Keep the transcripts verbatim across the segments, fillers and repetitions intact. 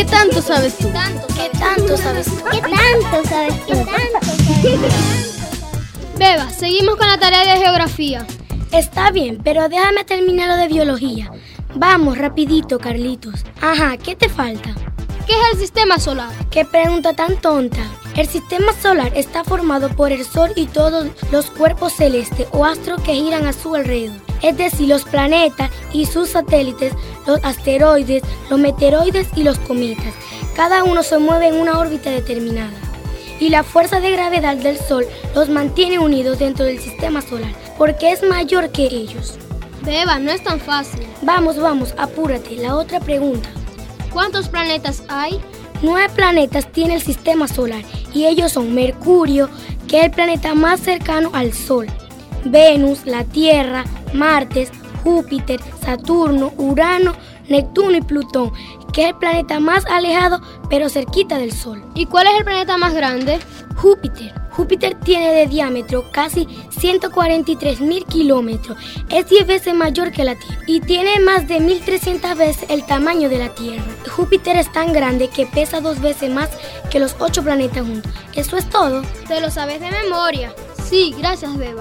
tanto sabes tú? ¿Qué tanto sabes tú? ¿Qué tanto sabes tú? ¿Qué tanto sabes tú? Beba, seguimos con la tarea de geografía. Está bien, pero déjame terminar lo de biología. Vamos, rapidito, Carlitos. Ajá, ¿qué te falta? ¿Qué es el sistema solar? ¿Qué pregunta tan tonta? El sistema solar está formado por el Sol y todos los cuerpos celestes o astros que giran a su alrededor. Es decir, los planetas y sus satélites, los asteroides, los meteoroides y los cometas. Cada uno se mueve en una órbita determinada. Y la fuerza de gravedad del Sol los mantiene unidos dentro del sistema solar, porque es mayor que ellos. Beba, no es tan fácil. Vamos, vamos, apúrate. La otra pregunta. ¿Cuántos planetas hay? Nueve planetas tiene el sistema solar y ellos son Mercurio, que es el planeta más cercano al Sol, Venus, la Tierra, Marte, Júpiter, Saturno, Urano, Neptuno y Plutón, que es el planeta más alejado pero cerquita del Sol. ¿Y cuál es el planeta más grande? Júpiter. Júpiter tiene de diámetro casi ciento cuarenta y tres mil kilómetros, es diez veces mayor que la Tierra y tiene más de mil trescientas veces el tamaño de la Tierra. Júpiter es tan grande que pesa dos veces más que los ocho planetas juntos. ¿Eso es todo? ¿Te lo sabes de memoria? Sí, gracias, Beba.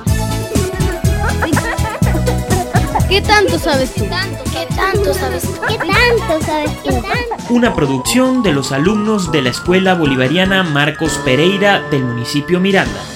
¿Qué tanto sabes tú? ¿Qué tanto sabes tú? ¿Qué tanto sabes tú? Una producción de los alumnos de la Escuela Bolivariana Marcos Pereira del municipio Miranda.